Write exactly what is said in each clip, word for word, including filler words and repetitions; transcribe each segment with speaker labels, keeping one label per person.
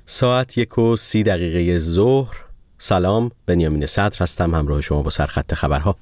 Speaker 1: ساعت یک و سی دقیقه ظهر. سلام، بنیامین صدر هستم، همراه شما با سرخط خبرها.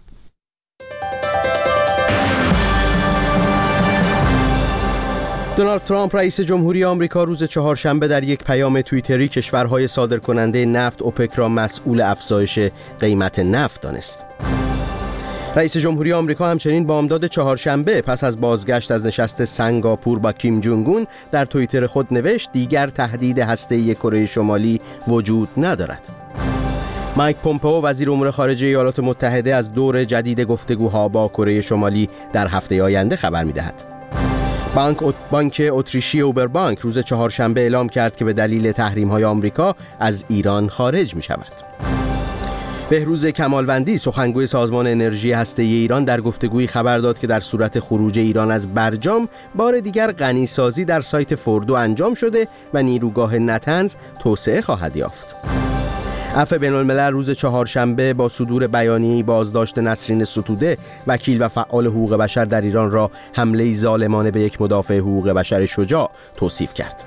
Speaker 1: دونالد ترامپ رئیس جمهوری آمریکا روز چهارشنبه در یک پیام توییتری کشورهای صادرکننده نفت اوپک را مسئول افزایش قیمت نفت دانست. رئیس جمهوری آمریکا همچنین بامداد چهارشنبه پس از بازگشت از نشست سنگاپور با کیم جونگ اون در توییتر خود نوشت دیگر تهدید هسته‌ای کره شمالی وجود ندارد. مایک پومپئو وزیر امور خارجه ایالات متحده از دور جدید گفتگوها با کره شمالی در هفته آینده خبر می‌دهد. بانک بانک اتریشی اوبربانک روز چهارشنبه اعلام کرد که به دلیل تحریم‌های آمریکا از ایران خارج می‌شود. بهروز کمالوندی سخنگوی سازمان انرژی هسته‌ای ایران در گفتگویی خبر داد که در صورت خروج ایران از برجام بار دیگر غنیسازی در سایت فوردو انجام شده و نیروگاه نطنز توسعه خواهد یافت. عفو بین‌الملل روز چهارشنبه با صدور بیانیه‌ای بازداشت نسرین ستوده وکیل و فعال حقوق بشر در ایران را حمله ظالمانه به یک مدافع حقوق بشر شجاع توصیف کرد.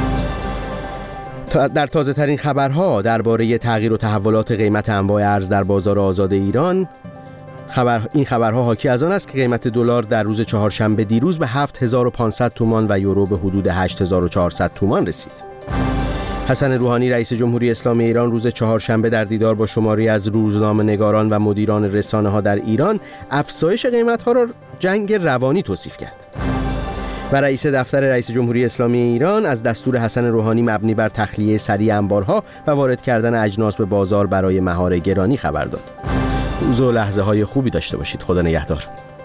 Speaker 1: در تازه ترین خبرها درباره تغییر و تحولات قیمت انواع ارز در بازار آزاد ایران، خبر این خبرها حاکی از آن است که قیمت دلار در روز چهارشنبه دیروز به هفت هزار و پانصد تومان و یورو به حدود هشت هزار و چهارصد تومان رسید. حسن روحانی رئیس جمهوری اسلامی ایران روز چهارشنبه در دیدار با شماری از روزنامه‌نگاران و مدیران رسانه‌ها در ایران افزایش قیمت‌ها را جنگ روانی توصیف کرد. و رئیس دفتر رئیس جمهوری اسلامی ایران از دستور حسن روحانی مبنی بر تخلیه سریع انبارها و وارد کردن اجناس به بازار برای مهار گرانی خبر داد. روز و لحظه های خوبی داشته باشید. خدا نگهدار.